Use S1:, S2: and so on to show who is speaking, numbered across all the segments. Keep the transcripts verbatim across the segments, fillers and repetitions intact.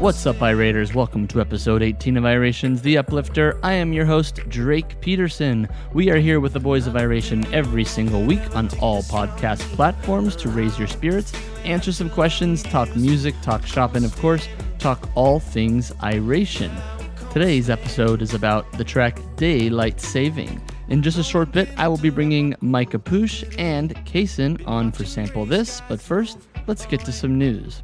S1: What's up, Irators? Welcome to episode eighteen of Irations, The Uplifter. I am your host, Drake Peterson. We are here with the boys of Iration every single week on all podcast platforms to raise your spirits, answer some questions, talk music, talk shop, and of course, talk all things Iration. Today's episode is about the track Daylight Saving. In just a short bit, I will be bringing Micah Poosh and Kaysen on for Sample This, but first, let's get to some news.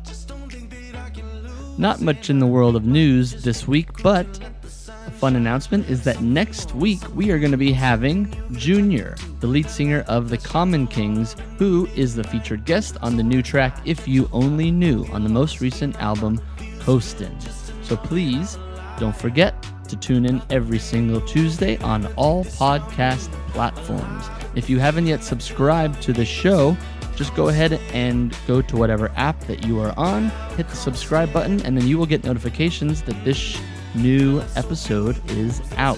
S1: Not much in the world of news this week, but a fun announcement is that next week we are going to be having Junior, the lead singer of the Common Kings, who is the featured guest on the new track If You Only Knew on the most recent album, Coastin'. So please don't forget to tune in every single Tuesday on all podcast platforms. If you haven't yet subscribed to the show, just go ahead and go to whatever app that you are on, hit the subscribe button, and then you will get notifications that this new episode is out.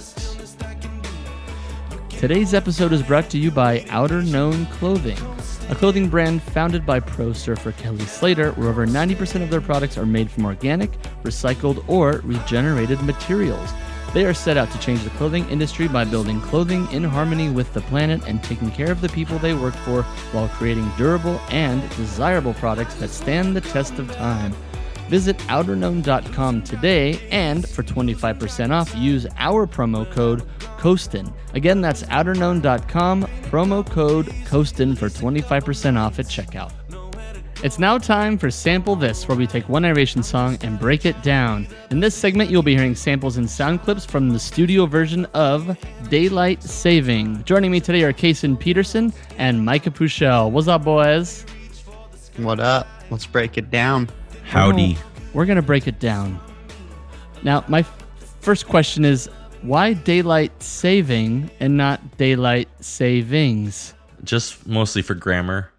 S1: Today's episode is brought to you by Outer Known Clothing, a clothing brand founded by pro surfer Kelly Slater, where over ninety percent of their products are made from organic, recycled, or regenerated materials. They are set out to change the clothing industry by building clothing in harmony with the planet and taking care of the people they work for while creating durable and desirable products that stand the test of time. Visit outer known dot com today and for twenty-five percent off, use our promo code Coastin'. Again, that's outer known dot com, promo code Coastin' for twenty-five percent off at checkout. It's now time for Sample This, where we take one Iration song and break it down. In this segment, you'll be hearing samples and sound clips from the studio version of Daylight Saving. Joining me today are Kaysen Peterson and Micah Pushell. What's up, boys?
S2: What up? Let's break it down.
S3: Howdy.
S1: Oh, we're going to break it down. Now, my f- first question is, why Daylight Saving and not Daylight Savings?
S3: Just mostly for grammar.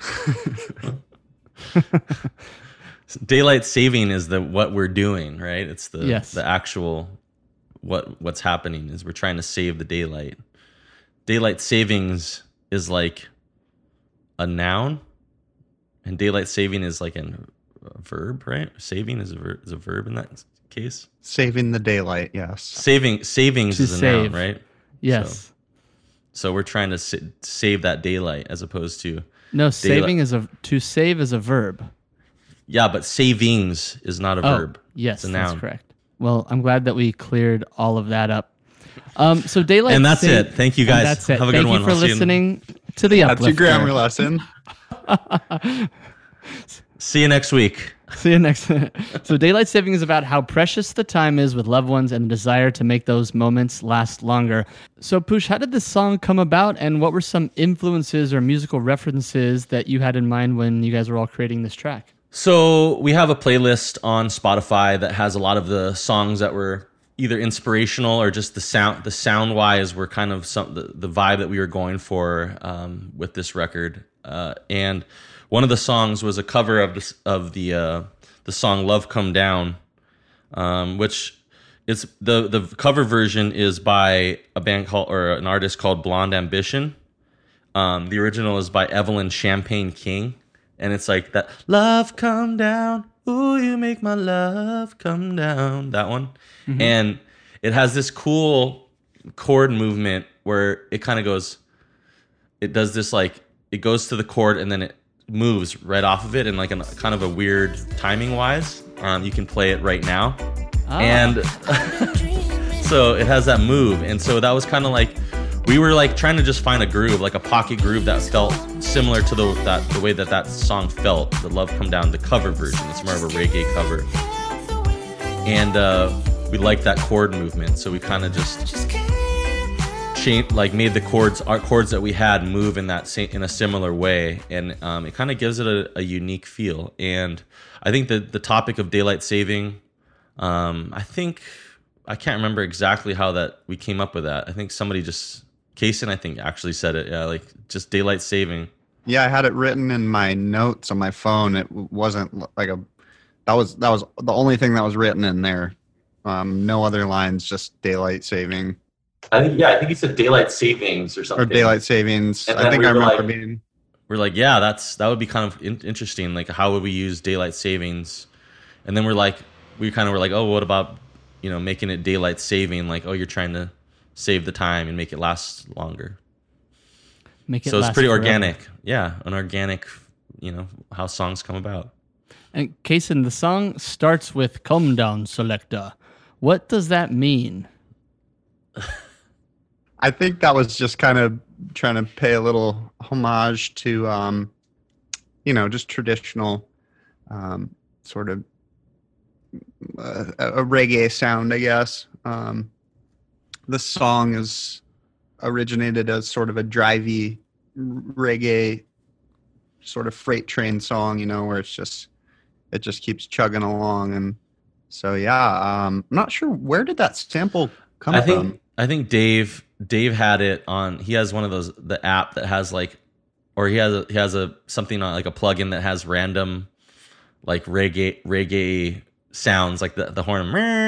S3: Daylight saving is the what we're doing, right? It's the
S1: yes.
S3: the actual what what's happening is we're trying to save the daylight. Daylight savings is like a noun, and daylight saving is like an, a verb, right? Saving is a ver- is a verb in that case.
S2: Saving the daylight, yes.
S3: Saving savings
S1: to
S3: is a
S1: save.
S3: noun, right?
S1: Yes.
S3: So, so we're trying to sa- save that daylight as opposed to
S1: no. Saving
S3: daylight.
S1: is a to save is a verb.
S3: Yeah, but savings is not a
S1: oh,
S3: verb.
S1: Yes,
S3: it's a noun.
S1: That's correct. Well, I'm glad that we cleared all of that up. Um, so daylight,
S3: and that's
S1: sa-
S3: it. Thank you guys.
S1: That's it.
S3: Have a
S1: Thank
S3: good one.
S1: you for
S3: I'll see
S1: listening to the
S2: That's
S1: Uplifter.
S2: your grammar lesson.
S3: See you next week.
S1: See you next. So daylight saving is about how precious the time is with loved ones and the desire to make those moments last longer. So Poosh, how did this song come about, and what were some influences or musical references that you had in mind when you guys were all creating this track?
S3: So we have a playlist on Spotify that has a lot of the songs that were either inspirational or just the sound. The sound wise were kind of some the, the vibe that we were going for um, with this record, uh, and one of the songs was a cover of the of the uh, the song "Love Come Down," um, which is the the cover version is by a band called or an artist called Blonde Ambition. Um, the original is by Evelyn Champagne King, and it's like that "Love Come Down, ooh, you make my love come down." That one, mm-hmm. And it has this cool chord movement where it kind of goes. It does this like it goes to the chord and then it moves right off of it in like a kind of a weird timing wise. Um, you can play it right now. Ah. And so it has that move. And so that was kind of like, we were like trying to just find a groove, like a pocket groove that felt similar to the that the way that that song felt, the Love Come Down, the cover version. It's more of a reggae cover. And uh, we liked that chord movement. So we kind of just Changed, like made the chords, our chords that we had move in that same, in a similar way, and um, it kind of gives it a, a unique feel. And I think that the topic of daylight saving, um, I think I can't remember exactly how that we came up with that. I think somebody just Kaysen, I think actually said it. Yeah, like just daylight saving.
S2: Yeah, I had it written in my notes on my phone. It wasn't like a that was that was the only thing that was written in there. Um, no other lines, just daylight saving.
S3: I think yeah, I think he said daylight savings or something.
S2: Or daylight savings.
S3: And
S2: I think
S3: we
S2: I remember
S3: like,
S2: being.
S3: We're like, yeah, that's that would be kind of in- interesting. Like, how would we use daylight savings? And then we're like, we kind of were like, oh, what about, you know, making it daylight saving? Like, oh, you're trying to save the time and make it last longer.
S1: Make it
S3: so it's
S1: last
S3: pretty
S1: forever.
S3: organic. Yeah, an organic, you know, how songs come about.
S1: And Kason, the song starts with "Come Down, Selecta." What does that mean?
S2: I think that was just kind of trying to pay a little homage to, um, you know, just traditional um, sort of uh, a reggae sound, I guess. Um, the song is originated as sort of a drivey reggae sort of freight train song, you know, where it's just it just keeps chugging along. And so, yeah, um, I'm not sure, where did that sample come
S3: I think
S2: from?
S3: I think Dave Dave had it on. He has one of those, the app that has like, or he has a, he has a something on like a plugin that has random like reggae reggae sounds, like the the horn.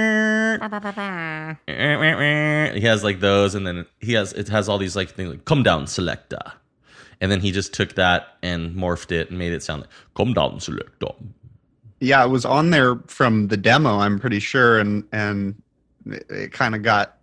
S3: He has like those, and then he has it has all these like things like "Come Down, Selecta," and then he just took that and morphed it and made it sound like "Come Down, Selecta."
S2: Yeah, it was on there from the demo, I'm pretty sure, and and it, it kind of got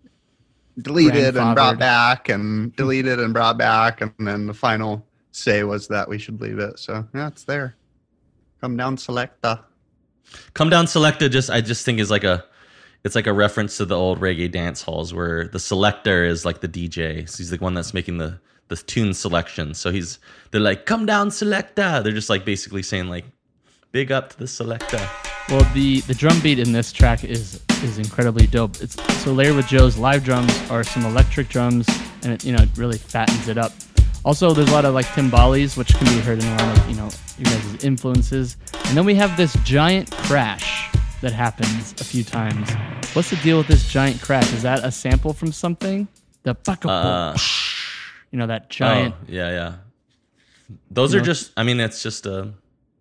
S2: deleted and brought
S1: Grandfathered.
S2: back and deleted and brought back, and then the final say was that we should leave it. So yeah, it's there. Come down, Selecta.
S3: Come Down, Selecta. Just I just think is like a, it's like a reference to the old reggae dance halls where the selector is like the D J. So he's the one that's making the the tune selection. So he's they're like, "Come Down, Selecta." They're just like basically saying like, "Big up to the selector."
S1: Well, the, the drum beat in this track is is incredibly dope. It's so layered with Joe's live drums are some electric drums, and it, you know, it really fattens it up. Also, there's a lot of like timbales, which can be heard in a lot of, you know, you guys' influences. And then we have this giant crash that happens a few times. What's the deal with this giant crash? Is that a sample from something? The
S3: Uh,
S1: you know, that giant.
S3: Oh, yeah, yeah. Those
S1: You
S3: are
S1: know?
S3: just, I mean, it's just a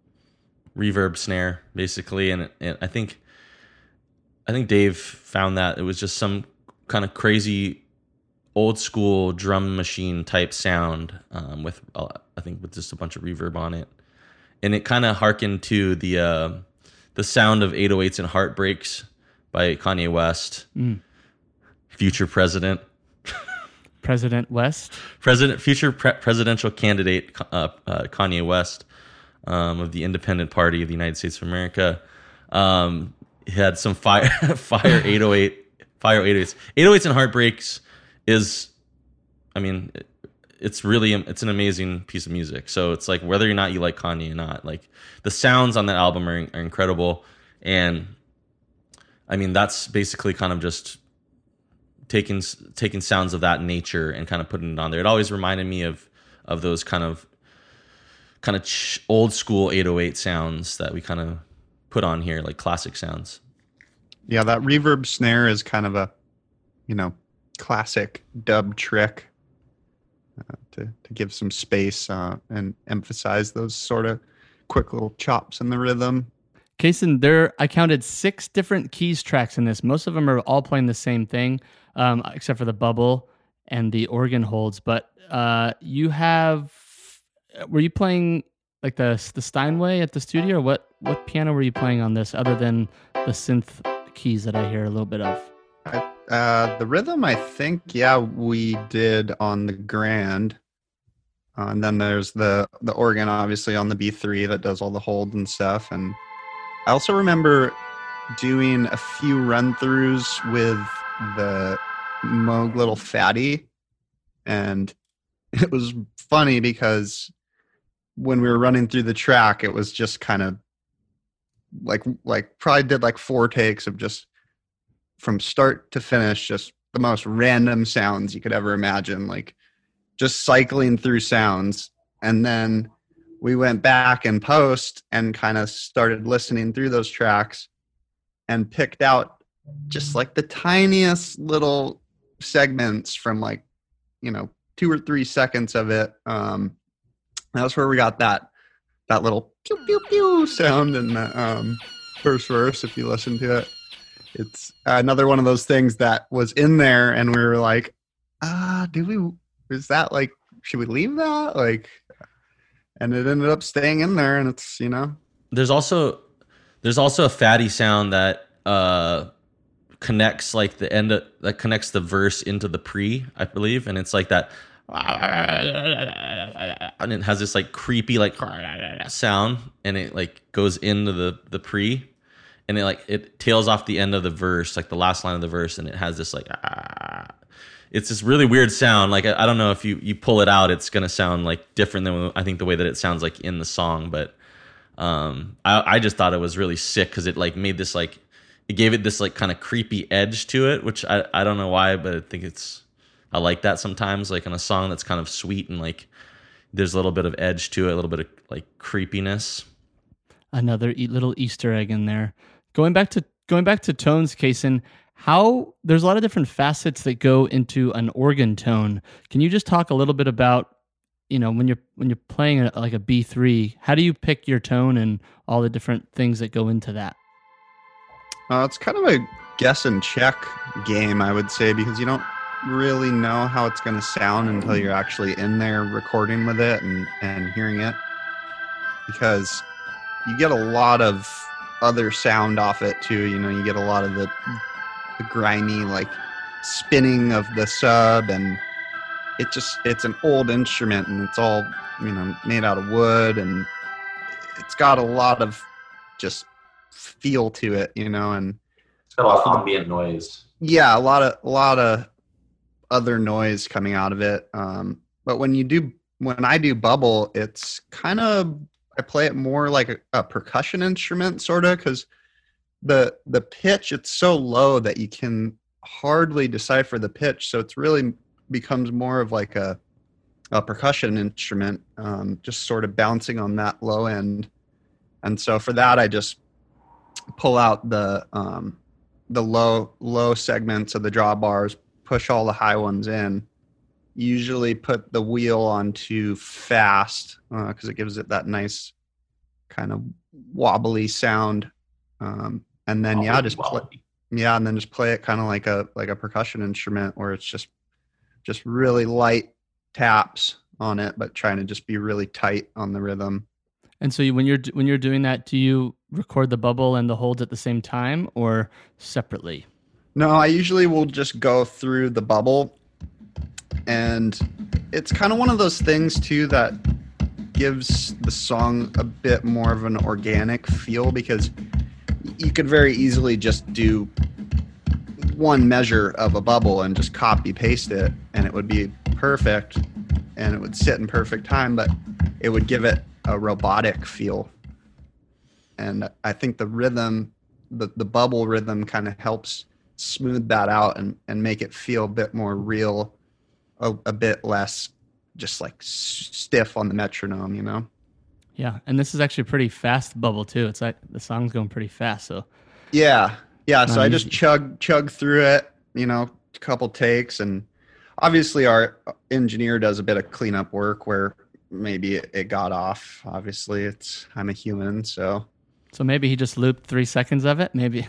S3: reverb snare basically, and, it, and I think, I think Dave found that it was just some kind of crazy old school drum machine type sound um, with, uh, I think, with just a bunch of reverb on it, and it kind of harkened to the uh, the sound of eight oh eights and Heartbreaks by Kanye West,
S1: Mm.
S3: future president.
S1: President West.
S3: President, future pre- presidential candidate uh, uh, Kanye West um, of the Independent Party of the United States of America. Um, he had some fire, fire eight oh eight, fire eight oh eights, eight oh eights and Heartbreaks is, I mean, it, it's really it's an amazing piece of music. So it's like whether or not you like Kanye or not, like the sounds on that album are, are incredible, and I mean that's basically kind of just taking taking sounds of that nature and kind of putting it on there. It always reminded me of of those kind of kind of ch- old school eight oh eight sounds that we kind of put on here, like classic sounds.
S2: Yeah, that reverb snare is kind of a, you know, classic dub trick uh, to to give some space uh, and emphasize those sort of quick little chops in the rhythm.
S1: Kason, there I counted six different keys tracks in this. Most of them are all playing the same thing, um, except for the bubble and the organ holds. But uh, you have, were you playing like the the Steinway at the studio, or what? What piano were you playing on this, other than the synth keys that I hear a little bit of?
S2: I, uh, the rhythm, I think, yeah, we did on the Grand. Uh, and then there's the, the organ, obviously, on the B three that does all the hold and stuff. And I also remember doing a few run-throughs with the Moog Little Fatty. And it was funny because when we were running through the track, it was just kind of like, like probably did like four takes of just from start to finish, just the most random sounds you could ever imagine, like just cycling through sounds. And then we went back in post and kind of started listening through those tracks and picked out just like the tiniest little segments from like, you know, two or three seconds of it. Um, that's where we got that, that little pew, pew, pew sound in the um, first verse. If you listen to it, it's another one of those things that was in there and we were like, ah, do we, is that like, should we leave that? Like, and it ended up staying in there, and it's, you know.
S3: There's also There's also a fatty sound that uh, connects like the end of, that connects the verse into the pre, I believe, and it's like that, and it has this like creepy like sound, and it like goes into the the pre, and it like it tails off the end of the verse, like the last line of the verse, and it has this like. It's this really weird sound. Like, I, I don't know if you, you pull it out, it's going to sound like different than I think the way that it sounds like in the song. But um, I, I just thought it was really sick because it like made this like, it gave it this like kind of creepy edge to it, which I, I don't know why, but I think it's, I like that sometimes, like in a song that's kind of sweet and like there's a little bit of edge to it, a little bit of like creepiness.
S1: Another e- little Easter egg in there. Going back to, going back to tones, Kaysen, how there's a lot of different facets that go into an organ tone. Can you just talk a little bit about, you know, when you're when you're playing a, like a B three, how do you pick your tone and all the different things that go into that?
S2: Uh, it's kind of a guess and check game, I would say, because you don't really know how it's going to sound until you're actually in there recording with it and, and hearing it. Because you get a lot of other sound off it too. You know, you get a lot of the the grimy like spinning of the sub, and it just it's an old instrument and it's all, you know, made out of wood, and it's got a lot of just feel to it, you know, and
S3: it's got a lot of ambient noise.
S2: Yeah, a lot of a lot of other noise coming out of it. Um, but when you do when I do bubble, it's kind of I play it more like a, a percussion instrument, sort of, because the the pitch, it's so low that you can hardly decipher the pitch, so it's really becomes more of like a a percussion instrument, um, just sort of bouncing on that low end. And so for that, I just pull out the um, the low low segments of the drawbars, push all the high ones in. Usually put the wheel onto fast because uh, it gives it that nice kind of wobbly sound. Um, and then yeah, just play, yeah, and then just play it kind of like a like a percussion instrument, where it's just just really light taps on it, but trying to just be really tight on the rhythm.
S1: And so you, when you're when you're doing that, do you record the bubble and the holds at the same time or separately?
S2: No, I usually will just go through the bubble, and it's kind of one of those things too that gives the song a bit more of an organic feel, because you could very easily just do one measure of a bubble and just copy paste it, and it would be perfect and it would sit in perfect time, but it would give it a robotic feel. And I think the rhythm, the, the bubble rhythm kind of helps smooth that out and, and make it feel a bit more real, a, a bit less just like s- stiff on the metronome, you know?
S1: Yeah, and this is actually a pretty fast bubble too. It's like the song's going pretty fast, so.
S2: Yeah, yeah, so
S1: Not
S2: I just
S1: easy.
S2: chug chug through it, you know, a couple takes, and obviously our engineer does a bit of cleanup work where maybe it, it got off. Obviously, it's I'm a human, so.
S1: So maybe he just looped three seconds of it. Maybe.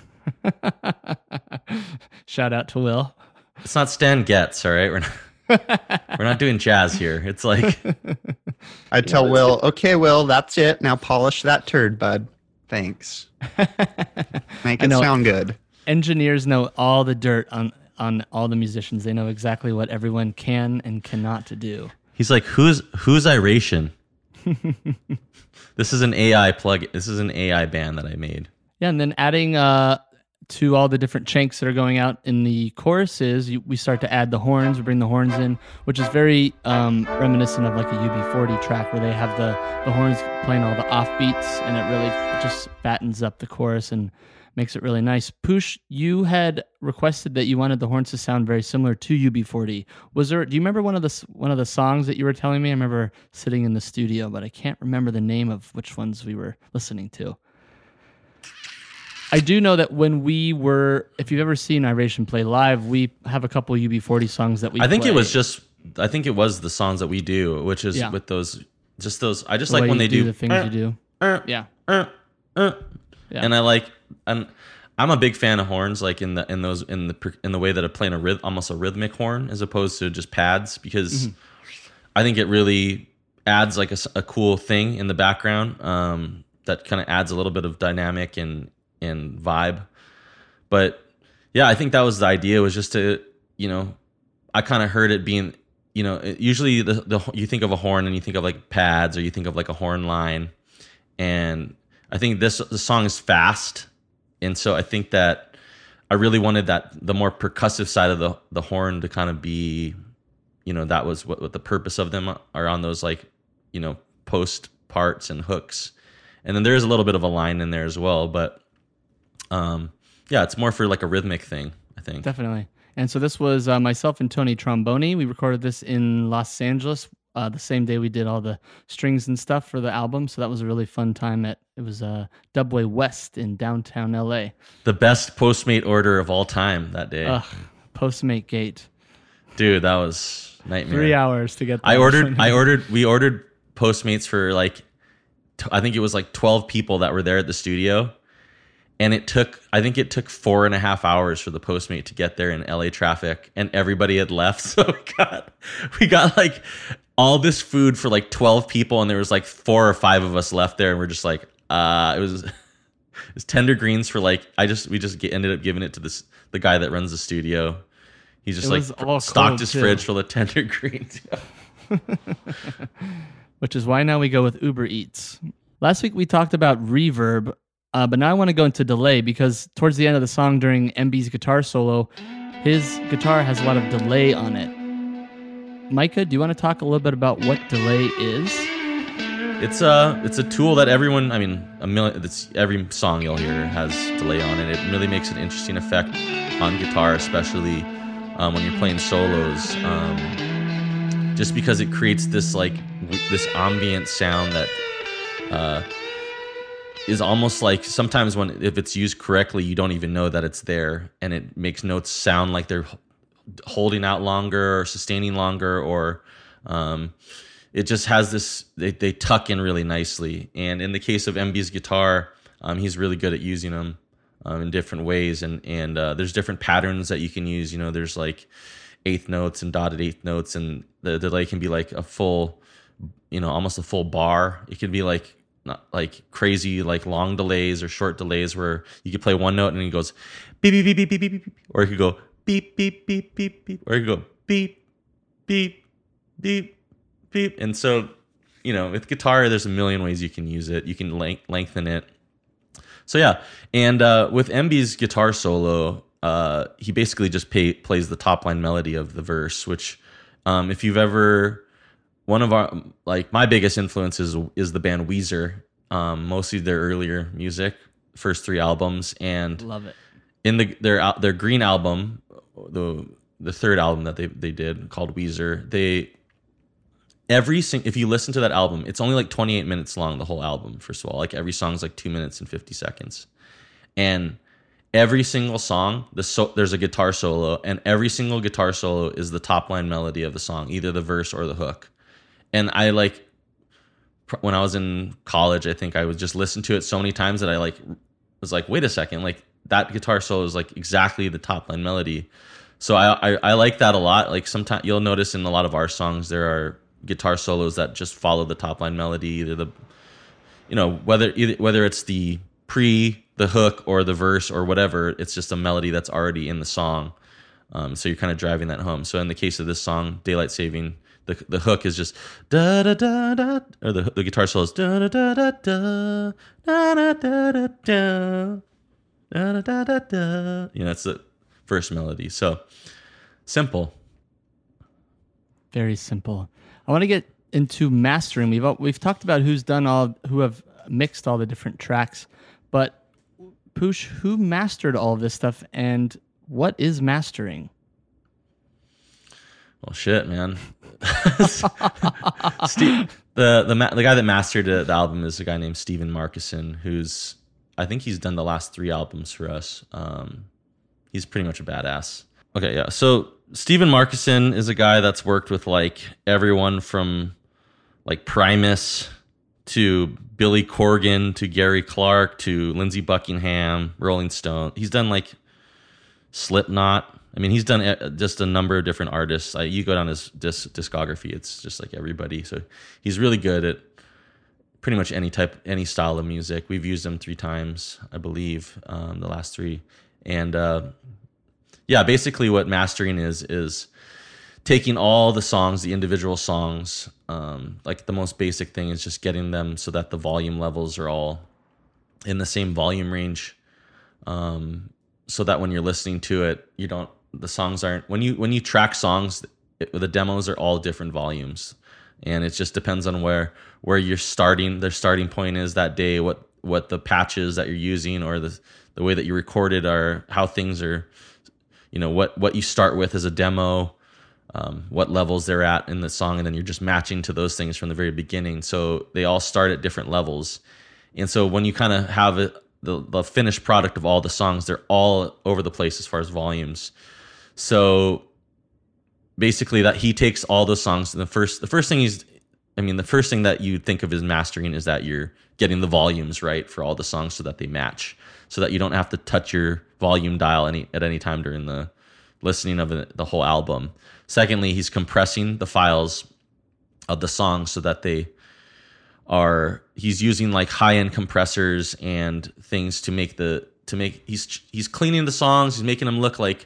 S1: Shout out to Will.
S3: It's not Stan Getz, all right? We're not, we're not doing jazz here. It's like
S2: I tell
S3: know,
S2: Will, okay, Will, that's it. Now polish that turd, bud. Thanks. Make
S1: I
S2: it
S1: know.
S2: sound good.
S1: Engineers know all the dirt on, on all the musicians. They know exactly what everyone can and cannot to do.
S3: he's like, who's who's Iration? This is an A I plug. This is an A I band that I made.
S1: Yeah, and then adding uh, to all the different chanks that are going out in the choruses, you, we start to add the horns. We bring the horns in, which is very um, reminiscent of like a U B forty track where they have the, the horns playing all the offbeats, and it really just fattens up the chorus and makes it really nice. Poosh, you had requested that you wanted the horns to sound very similar to U B forty. Was there? Do you remember one of the one of the songs that you were telling me? I remember sitting in the studio, but I can't remember the name of which ones we were listening to. I do know that when we were, if you've ever seen Iration play live, we have a couple U B forty songs that we
S3: I think
S1: play.
S3: it was just. I think it was the songs that we do, which is
S1: Yeah.
S3: with those, just those. I just
S1: The
S3: like
S1: way
S3: when
S1: you
S3: they do,
S1: the things
S3: uh,
S1: you do.
S3: uh,
S1: Yeah.
S3: uh, uh.
S1: Yeah.
S3: And I like, and I'm a big fan of horns, like in the in those in the per- in the way that I play in a rhyth- almost a rhythmic horn as opposed to just pads, because I think it really adds like a, s- a cool thing in the background. Um, that kind of adds a little bit of dynamic and and vibe. But yeah, I think that was the idea, was just to, you know, I kind of heard it being, you know, usually the, the you think of a horn and you think of like pads, or you think of like a horn line. And I think this the song is fast. And so I think that I really wanted that the more percussive side of the, the horn to kind of be, you know, that was what, what the purpose of them are, on those like, you know, post parts and hooks. And then there's a little bit of a line in there as well. But um, yeah, it's more for like a rhythmic thing, I think.
S1: Definitely. And so this was uh, myself and Tony Tromboni. We recorded this in Los Angeles uh, the same day we did all the strings and stuff for the album. So that was a really fun time. At it was uh, Dubway West in downtown L A.
S3: The best Postmate order of all time that day.
S1: Ugh, Postmate Gate.
S3: Dude, that was nightmare.
S1: Three hours to get that.
S3: I ordered, I ordered, we ordered Postmates for like, t- I think it was like twelve people that were there at the studio. And it took, I think it took four and a half hours for the Postmate to get there in L A traffic, and everybody had left. So we got, we got like all this food for like twelve people, and there was like four or five of us left there, and we're just like, uh, it was, it was tender greens for like, I just, we just get, ended up giving it to this, the guy that runs the studio. He just
S1: It
S3: like
S1: was
S3: stocked his
S1: too.
S3: fridge full of tender greens.
S1: Which is why now we go with Uber Eats. Last week we talked about reverb. Uh, but now I want to go into delay, because towards the end of the song, during M B's guitar solo, his guitar has a lot of delay on it. Micah, do you want to talk a little bit about what delay is?
S3: It's a it's a tool that everyone, I mean, a million. It's every song you'll hear has delay on it. It really makes an interesting effect on guitar, especially um, when you're playing solos. Um, just because it creates this like w- this ambient sound that. Uh, is almost like sometimes when if it's used correctly, you don't even know that it's there, and it makes notes sound like they're holding out longer or sustaining longer, or um, it just has this, they, they tuck in really nicely. And in the case of M B's guitar, um, he's really good at using them um, in different ways, and and uh, there's different patterns that you can use. You know, there's like eighth notes and dotted eighth notes, and the delay can be like a full, you know, almost a full bar. It could be like not like crazy, like long delays or short delays where you could play one note and it goes beep, beep, beep, beep, beep, beep, beep, or it could go beep, beep, beep, beep, beep, or it could go beep, beep, beep, beep. And so, you know, with guitar, there's a million ways you can use it. You can length- lengthen it. So yeah. And uh, with M B's guitar solo, uh, he basically just pay, plays the top line melody of the verse, which um, if you've ever... One of our, like, my biggest influence is, is the band Weezer, um, mostly their earlier music, first three albums. And
S1: love it.
S3: In the their their Green album, the the third album that they, they did called Weezer, they, every sing, if you listen to that album, it's only like twenty-eight minutes long, the whole album, first of all. Like, every song's like two minutes and fifty seconds. And every single song, the so, there's a guitar solo, and every single guitar solo is the top line melody of the song, either the verse or the hook. And I like, when I was in college, I think I would just listen to it so many times that I like was like, wait a second, like that guitar solo is like exactly the top line melody. So I, I, I like that a lot. Like sometimes you'll notice in a lot of our songs, there are guitar solos that just follow the top line melody, either the, you know, whether, either, whether it's the pre, the hook, or the verse or whatever, it's just a melody that's already in the song. Um, so you're kind of driving that home. So in the case of this song, Daylight Saving, The the hook is just da da da da, or the the guitar solo is da da da da da da da da da da da da da da. You know, that's the first melody. So simple.
S1: Very simple. I want to get into mastering. We've we've talked about who's done all, who have mixed all the different tracks, but Poosh, who mastered all of this stuff, and what is mastering?
S3: Well, shit, man. Steve, the the the guy that mastered the, the album is a guy named Steven Markison, who's, I think he's done the last three albums for us. Um, he's pretty much a badass. Okay, yeah. So Steven Markison is a guy that's worked with like everyone from like Primus to Billy Corgan to Gary Clark to Lindsey Buckingham, Rolling Stone. He's done like Slipknot. I mean, he's done just a number of different artists. I, you go down his disc, discography, it's just like everybody. So he's really good at pretty much any type, any style of music. We've used them three times, I believe, um, the last three. And uh, yeah, basically what mastering is, is taking all the songs, the individual songs, um, like the most basic thing is just getting them so that the volume levels are all in the same volume range. Um, so that when you're listening to it, you don't, the songs aren't, when you, when you track songs, it, the demos are all different volumes. And it just depends on where, where you're starting, their starting point is that day, what, what the patches that you're using or the, the way that you recorded are, how things are, you know, what, what you start with as a demo, um, what levels they're at in the song. And then you're just matching to those things from the very beginning. So they all start at different levels. And so when you kind of have it, the, the finished product of all the songs, they're all over the place as far as volumes. So basically that he takes all those songs. And the first, the first thing he's, I mean, the first thing that you think of as mastering is that you're getting the volumes right for all the songs so that they match, so that you don't have to touch your volume dial any at any time during the listening of the, the whole album. Secondly, he's compressing the files of the songs so that they are, he's using like high-end compressors and things to make the, to make, he's, he's cleaning the songs, he's making them look like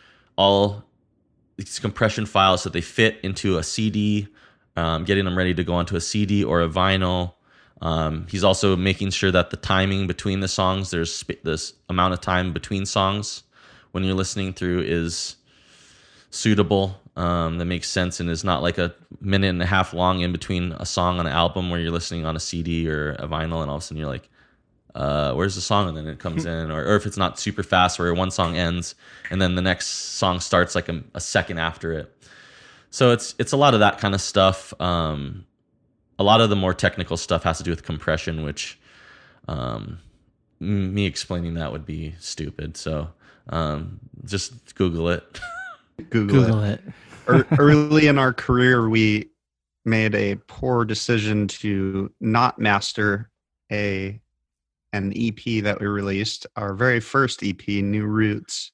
S3: all these compression files so they fit into a C D, um, getting them ready to go onto a C D or a vinyl. Um, he's also making sure that the timing between the songs, there's sp- this amount of time between songs when you're listening through is suitable, um, that makes sense and is not like a minute and a half long in between a song on an album where you're listening on a C D or a vinyl and all of a sudden you're like, uh, where's the song? And then it comes in, or, or if it's not super fast where one song ends and then the next song starts like a, a second after it. So it's, it's a lot of that kind of stuff. Um, a lot of the more technical stuff has to do with compression, which, um, me explaining that would be stupid. So, um, just Google it.
S2: Google,
S1: Google
S2: it.
S1: it.
S2: Er- Early in our career, we made a poor decision to not master a an E P that we released, our very first E P, New Roots.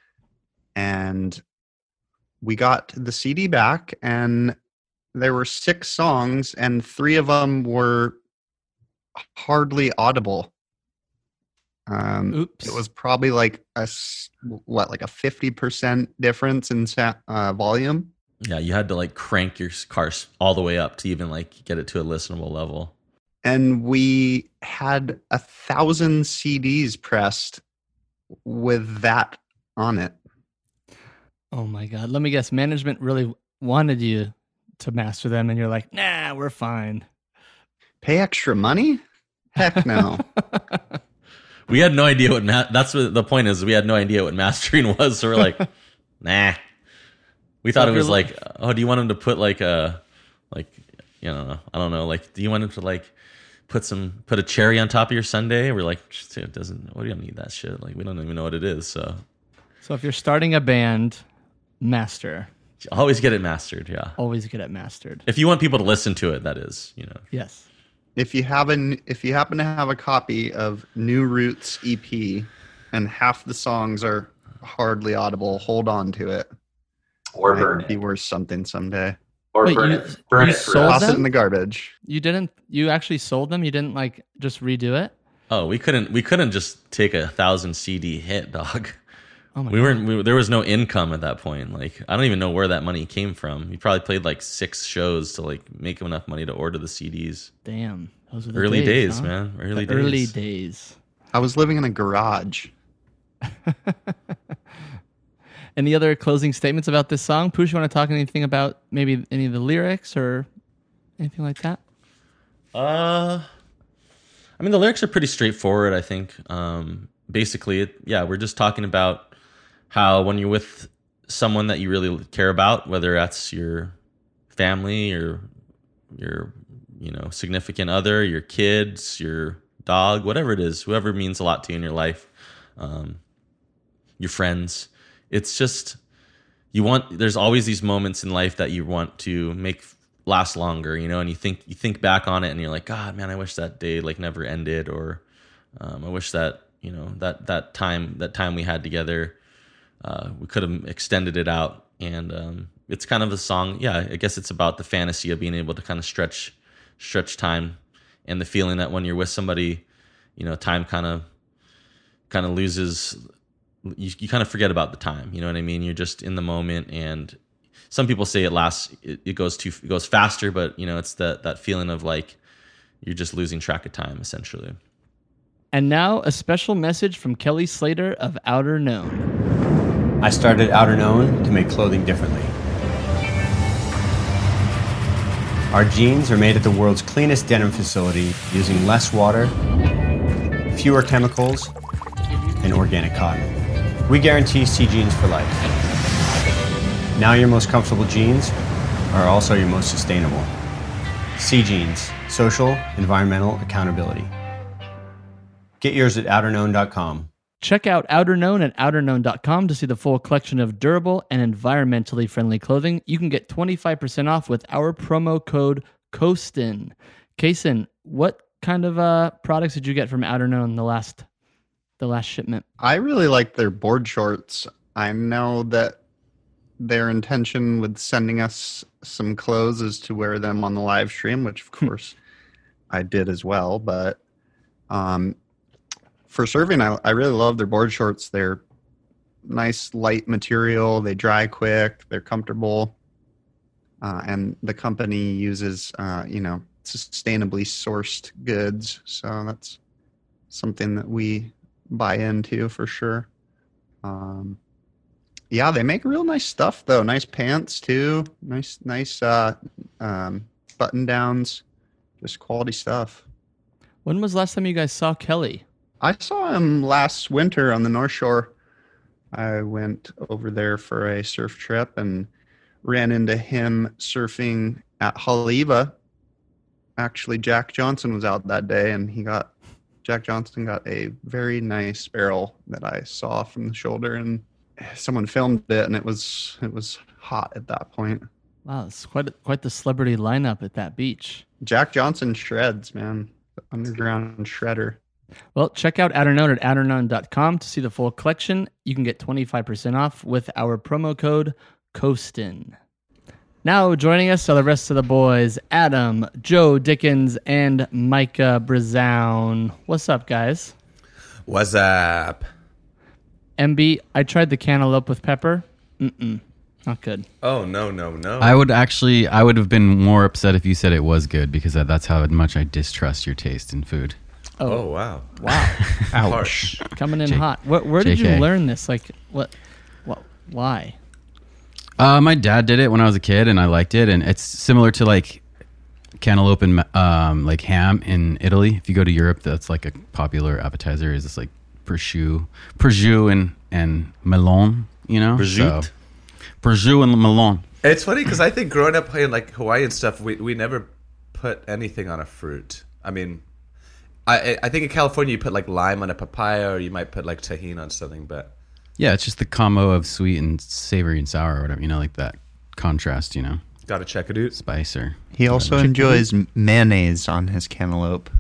S2: And we got the C D back, and there were six songs, and three of them were hardly audible. Um,
S1: Oops.
S2: It was probably like a s- what, like a fifty percent difference in sa- uh, volume.
S3: Yeah, you had to like crank your car all the way up to even like get it to a listenable level.
S2: And we had a thousand C Ds pressed with that on it.
S1: Oh my God. Let me guess. Management really wanted you to master them, and you're like, nah, we're fine.
S2: Pay extra money? Heck no.
S3: We had no idea what ma- that's what the point is. We had no idea what mastering was, so we're like, nah. We thought
S1: So
S3: it
S1: if
S3: was
S1: you're
S3: like, oh, do you want him to put like a, like, you know, I don't know, like, do you want him to like put some, put a cherry on top of your sundae? We're like, it doesn't. What do you need that shit? Like, we don't even know what it is. So,
S1: So if you're starting a band, master.
S3: always get it mastered. Yeah.
S1: Always get it mastered.
S3: If you want people to listen to it, that is, you know.
S1: Yes.
S2: If you have an, if you happen to have a copy of New Roots E P and half the songs are hardly audible, hold on to it.
S4: Or
S2: Might
S4: burn
S2: be
S4: it.
S2: worth something someday.
S4: Or
S1: Wait,
S4: burn
S1: you-
S4: it. Burn
S1: you
S4: it for
S1: sold
S4: us.
S2: Toss it
S1: them?
S2: in the garbage.
S1: You didn't, you actually sold them? You didn't like just redo it?
S3: Oh, we couldn't, we couldn't just take a thousand C D hit, dog.
S1: Oh my
S3: We
S1: God.
S3: weren't. We, there was no income at that point. Like, I don't even know where that money came from. We probably played like six shows to like make enough money to order the C Ds.
S1: Damn. Those were the
S3: Early days,
S1: huh?
S3: man. Early
S1: The
S3: days.
S1: Early days.
S2: I was living in a garage.
S1: Any other closing statements about this song? Poosh, you want to talk anything about maybe any of the lyrics or anything like that?
S3: Uh, I mean, the lyrics are pretty straightforward. I think. Um, basically, it, yeah, we're just talking about how when you're with someone that you really care about, whether that's your family or your, you know, significant other, your kids, your dog, whatever it is, whoever means a lot to you in your life, um, your friends. It's just, you want, there's always these moments in life that you want to make last longer, you know, and you think, you think back on it and you're like, God, man, I wish that day like never ended. Or, um, I wish that, you know, that, that time, that time we had together, uh, we could have extended it out. And, um, it's kind of a song. Yeah. I guess it's about the fantasy of being able to kind of stretch, stretch time and the feeling that when you're with somebody, you know, time kind of kind of loses. You, you kind of forget about the time. You know what I mean? You're just in the moment, and some people say it lasts. It, it goes too. It goes faster, but you know, it's that that feeling of like you're just losing track of time, essentially.
S1: And now a special message from Kelly Slater of Outer Known.
S4: I started Outer Known to make clothing differently. Our jeans are made at the world's cleanest denim facility using less water, fewer chemicals, and organic cotton. We guarantee Sea Jeans for life. Now your most comfortable jeans are also your most sustainable. Sea Jeans, social, environmental accountability. Get yours at outer known dot com.
S1: Check out Outer Known at outer known dot com to see the full collection of durable and environmentally friendly clothing. You can get twenty-five percent off with our promo code COASTIN. Kason, what kind of uh, products did you get from Outer Known the last the last shipment?
S2: I really like their board shorts. I know that their intention with sending us some clothes is to wear them on the live stream, which of course I did as well. But um, for surfing, I, I really love their board shorts. They're nice, light material. They dry quick. They're comfortable. Uh, and the company uses, uh, you know, sustainably sourced goods. So that's something that we buy into for sure. Um, yeah, they make real nice stuff though. Nice pants too. Nice, nice uh, um, button downs. Just quality stuff.
S1: When was the last time you guys saw Kelly?
S2: I saw him last winter on the North Shore. I went over there for a surf trip and ran into him surfing at Haleiwa. Actually, Jack Johnson was out that day, and he got Jack Johnson got a very nice barrel that I saw from the shoulder, and someone filmed it, and it was it was hot at that point.
S1: Wow, it's quite quite the celebrity lineup at that beach.
S2: Jack Johnson shreds, man. The underground shredder.
S1: Well, check out Outer Known at outer known dot com to see the full collection. You can get twenty-five percent off with our promo code COASTIN. Now joining us are the rest of the boys, Adam, Joe Dickens, and Micah Brazown. What's up, guys?
S5: What's up?
S1: M B, I tried the cantaloupe with pepper. Mm-mm, not good.
S5: Oh, no, no, no.
S6: I would actually, I would have been more upset if you said it was good, because that's how much I distrust your taste in food.
S5: Oh, oh wow.
S1: Wow.
S5: Ouch.
S1: Coming in
S6: J-
S1: hot. Where, where did
S6: J K.
S1: you learn this? Like, what? What? Why?
S6: Uh, my dad did it when I was a kid, and I liked it. And it's similar to like cantaloupe and um, like ham in Italy. If you go to Europe, that's like a popular appetizer. Is this like prosciutto, prosciutto and and melon? You know,
S3: Prosciutto?
S6: So, prosciutto and melon.
S5: It's funny because I think growing up playing like Hawaiian stuff, we, we never put anything on a fruit. I mean, I I think in California you put like lime on a papaya, or you might put like tahini on something, but
S6: Yeah, it's just the combo of sweet and savory and sour, or whatever. You know, like that contrast. You know,
S5: gotta check it out.
S6: spice or.
S2: He also
S6: whatever.
S2: enjoys mayonnaise on his cantaloupe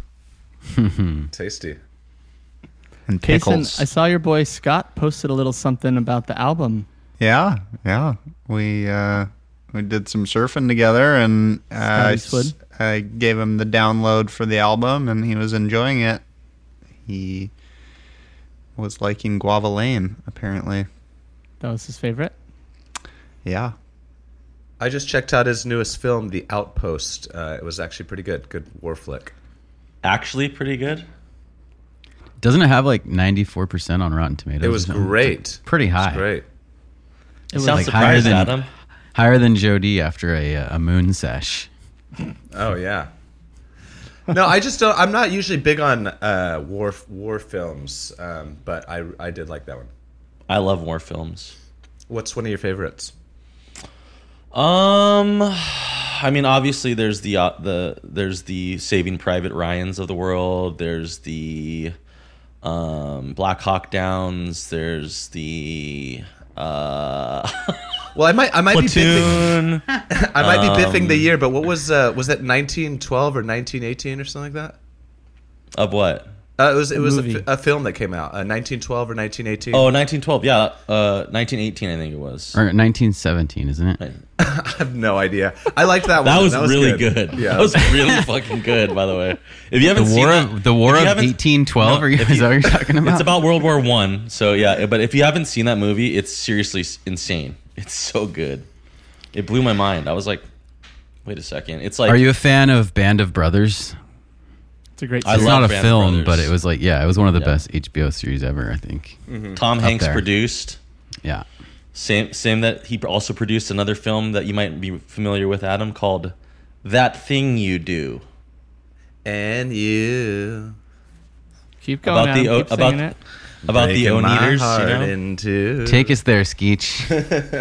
S5: Tasty.
S2: and
S1: Kason,
S2: pickles.
S1: I saw your boy Scott posted a little something about the album.
S2: Yeah, yeah. We uh, we did some surfing together, and uh, I,
S1: Eastwood.
S2: s- I gave him the download for the album, and he was enjoying it. He was liking Guava Lane, apparently.
S1: That was his favorite.
S2: Yeah.
S5: I just checked out his newest film, The Outpost. Uh, it was actually pretty good. Good war flick.
S3: Actually, pretty good.
S6: Doesn't it have like ninety-four percent on Rotten Tomatoes?
S5: It was
S6: or something?
S5: great.
S6: Pretty
S5: It was
S6: high.
S5: great.
S1: It was
S3: Sounds
S6: like higher
S3: surprised,
S6: than
S3: Adam.
S6: higher than Jodie after a uh, a moon sesh.
S5: Oh yeah. No, I just don't. I'm not usually big on uh, war war films, um, but I I did like that one.
S3: I love war films.
S5: What's one of your favorites?
S3: Um, I mean, obviously, there's the uh, the there's the Saving Private Ryans of the world. There's the um, Black Hawk Downs. There's the uh,
S5: Well, I might I might be biffing,
S3: Platoon.
S5: I might be biffing
S3: Um,
S5: the year, but what was uh, was that nineteen twelve or nineteen eighteen or something like that?
S3: Of what?
S5: Uh, it was it was a,
S1: movie.
S5: fi- a film that came out, uh, nineteen twelve or nineteen eighteen.
S3: Oh, nineteen twelve. Yeah, uh, nineteen eighteen. I think it was.
S6: Or nineteen seventeen, isn't it?
S5: I have no idea. I liked that one.
S3: That was, really good.
S5: good. Yeah,
S3: That was really fucking good. By the way, if you haven't
S6: The
S3: seen
S6: War
S3: that,
S6: of the War
S3: if you
S6: of
S3: haven't-
S6: eighteen twelve.
S3: No,
S6: Are you,
S3: if
S6: is
S3: you-
S6: that what you're talking about?
S3: It's about World War One. So yeah, but if you haven't seen that movie, it's seriously s- insane. It's so good. It blew my mind. I was like, wait a second. It's like
S6: Are you a fan of Band of Brothers?
S1: It's a great
S3: I
S6: It's
S1: series.
S3: love
S6: not a
S3: Band of
S6: film,
S3: Brothers.
S6: but it was like, yeah, it was one of the
S3: Yeah.
S6: best H B O series ever, I think.
S3: Tom Hanks
S6: there.
S3: produced.
S6: Yeah.
S3: Same, same that he also produced another film that you might be familiar with, Adam, called That Thing You Do.
S5: and you
S1: Keep going,
S3: About
S1: Adam.
S3: the o-
S1: Keep
S3: about-
S1: singing it.
S3: About the
S5: breaking my
S3: Oneaters,
S5: heart
S3: you know?
S5: into
S6: Take us there, Skeech.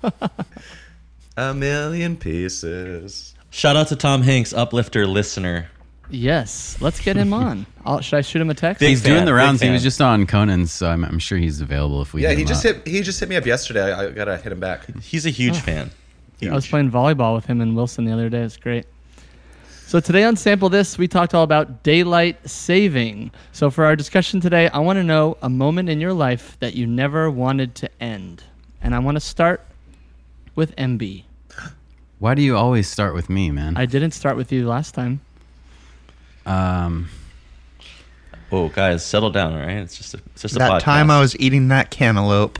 S5: a million pieces.
S3: Shout out to Tom Hanks, uplifter listener.
S1: Yes, let's get him on. I'll, should I shoot him a text?
S3: Big
S6: He's
S3: fan,
S6: doing the
S3: big
S6: rounds. He
S3: fan.
S6: was just on Conan's, so I'm, I'm sure he's available if we
S5: Yeah,
S6: hit
S5: he
S6: him
S5: just
S6: up.
S5: hit he just hit me up yesterday. I, I gotta hit him back.
S3: He's a huge fan.
S1: I was playing volleyball with him and Wilson the other day. It's great. So today on Sample This, we talked all about daylight saving. So for our discussion today, I want to know a moment in your life that you never wanted to end. And I want to start with M B.
S6: Why do you always start with me, man?
S1: I didn't start with you last time.
S6: um,
S3: Oh, guys, settle down, all right? It's just a, it's just a
S2: That
S3: podcast.
S2: time I was eating that cantaloupe.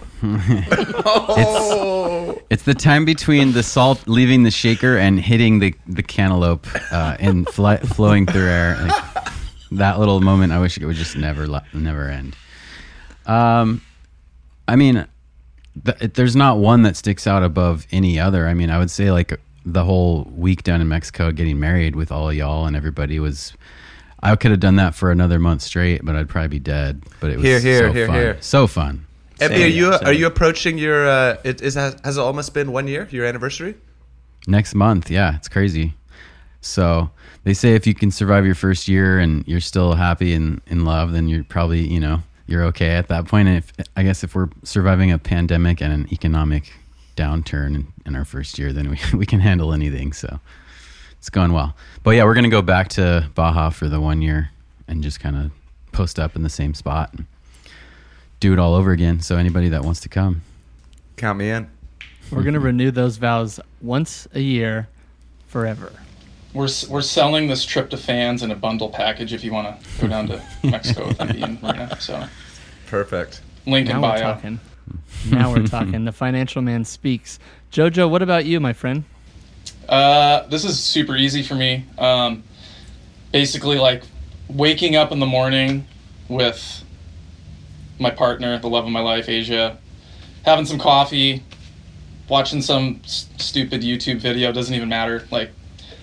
S6: it's, it's the time between the salt leaving the shaker and hitting the, the cantaloupe uh, and fly, flowing through air. Like, that little moment, I wish it would just never la- never end. Um, I mean, th- there's not one that sticks out above any other. I mean, I would say like the whole week down in Mexico getting married with all y'all and everybody was... I could have done that for another month straight, but I'd probably be dead. But it was
S5: Here, here,
S6: so
S5: here,
S6: fun.
S5: here.
S6: So fun.
S5: Ebby,
S3: Same,
S5: are you
S3: same.
S5: are you approaching your? Uh, it is has, has it almost been one year? Your anniversary?
S6: Next month, yeah, it's crazy. So they say if you can survive your first year and you're still happy and in love, then you're probably, you know, you're okay at that point. And if I guess if we're surviving a pandemic and an economic downturn in, in our first year, then we we can handle anything. So it's going well. But yeah, we're gonna go back to Baja for the one year and just kind of post up in the same spot and do it all over again. So anybody that wants to come.
S5: Count me in.
S1: We're going to renew those vows once a year forever.
S7: We're s- we're selling this trip to fans in a bundle package if you want to go down to Mexico with M B and Marina. So
S5: Perfect.
S7: link in
S1: Now we're
S7: bio.
S1: talking. Now we're talking. The financial man speaks. Jojo, what about you, my friend?
S7: Uh, this is super easy for me. Um, basically, like waking up in the morning with my partner, the love of my life, Asia, having some coffee, watching some s- stupid YouTube video, doesn't even matter. Like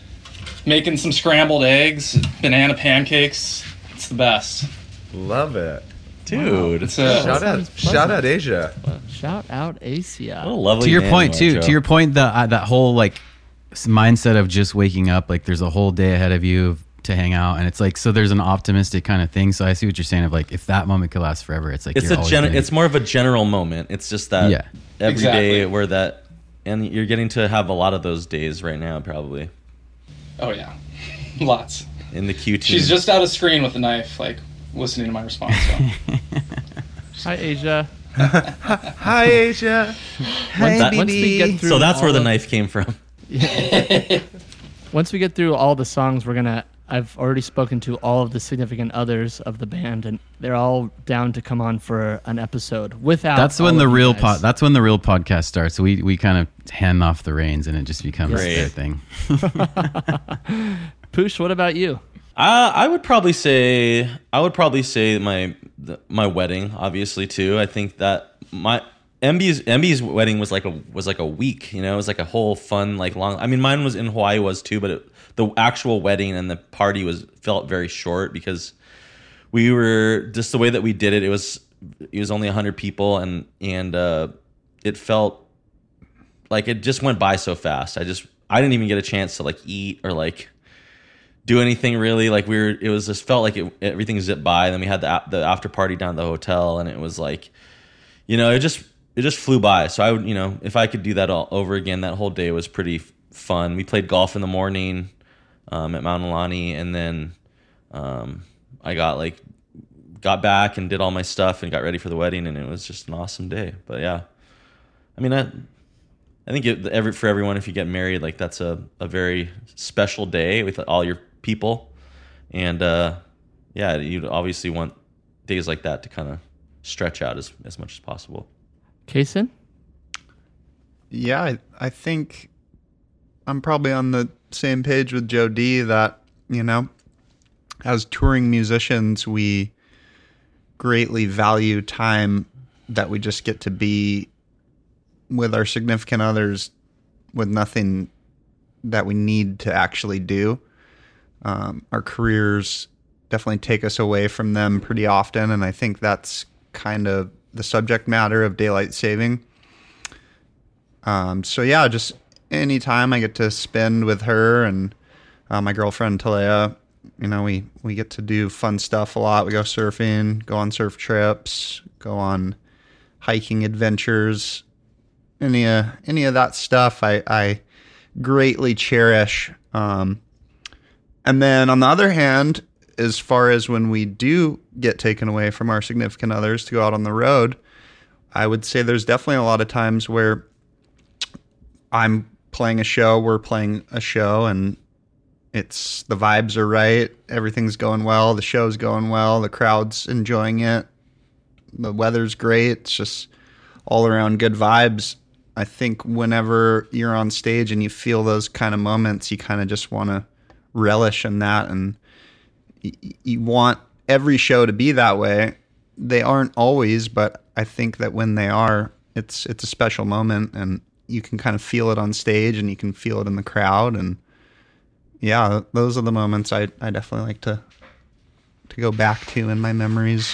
S7: making some scrambled eggs, banana pancakes. It's the best.
S5: Love it.
S3: Dude.
S7: It's a,
S5: Shout out,
S1: sounds
S5: shout out Asia.
S1: Shout out Asia.
S3: What a lovely
S6: To your
S3: man
S6: point
S3: you are,
S6: too.
S3: Joe.
S6: To your point, the uh, that whole like s- mindset of just waking up, like there's a whole day ahead of you to hang out, and it's like so there's an optimistic kind of thing. So I see what you're saying of like if that moment could last forever, it's like
S3: It's
S6: you're
S3: a
S6: always
S3: gen-
S6: gonna-
S3: It's more of a general moment. It's just that
S6: Yeah.
S3: every
S7: Exactly.
S3: day where that, and you're getting to have a lot of those days right now, probably
S7: oh yeah, lots.
S3: in the Q T.
S7: She's just out of screen with a knife, like listening to my response. So.
S1: Hi, Asia.
S5: Hi Asia.
S1: Once,
S3: that-
S1: once we get through
S3: so that's where
S1: all
S3: the
S1: of-
S3: knife came from.
S1: Once we get through all the songs, we're gonna. I've already spoken to all of the significant others of the band, and they're all down to come on for an episode. Without
S6: That's when
S1: all
S6: the
S1: of you
S6: real
S1: guys.
S6: pod. That's when the real podcast starts. So we we kind of hand off the reins, and it just becomes
S3: Great.
S6: their thing.
S1: Poosh, what about you?
S3: Uh, I would probably say I would probably say my the, my wedding, obviously too. I think that my M B's M B's wedding was like a was like a week. You know, it was like a whole fun like long. I mean, mine was in Hawaii was too, but it, the actual wedding and the party was felt very short because we were just the way that we did it. It was it was only a hundred people and and uh, it felt like it just went by so fast. I just I didn't even get a chance to like eat or like do anything really. Like we were, it was just felt like it, everything zipped by. And then we had the a- the after party down at the hotel, and it was like, you know, it just it just flew by. So I would, you know, if I could do that all over again, that whole day was pretty f- fun. We played golf in the morning um, at Mount Alani, and then um, I got like got back and did all my stuff and got ready for the wedding, and it was just an awesome day. But yeah, I mean, I, I think it, every for everyone, if you get married, like that's a, a very special day with all your people, and uh, yeah, you'd obviously want days like that to kind of stretch out as as much as possible.
S1: Kaysen?
S2: Yeah, I, I think I'm probably on the same page with Joe D that, you know, as touring musicians, we greatly value time that we just get to be with our significant others with nothing that we need to actually do. Um, our careers definitely take us away from them pretty often, and I think that's kind of the subject matter of daylight saving. Um, so yeah, just any time I get to spend with her and uh, my girlfriend Talea, you know, we, we get to do fun stuff a lot. We go surfing, go on surf trips, go on hiking adventures. Any uh, any of that stuff I, I greatly cherish. Um, and then on the other hand, as far as when we do get taken away from our significant others to go out on the road, I would say there's definitely a lot of times where I'm playing a show, we're playing a show, and it's the vibes are right, everything's going well, the show's going well, the crowd's enjoying it, the weather's great, it's just all around good vibes. I think whenever you're on stage and you feel those kind of moments, you kind of just want to relish in that, and y- you want every show to be that way. They aren't always, but I think that when they are, it's it's a special moment, and you can kind of feel it on stage and you can feel it in the crowd. And yeah, those are the moments I, I definitely like to to go back to in my memories.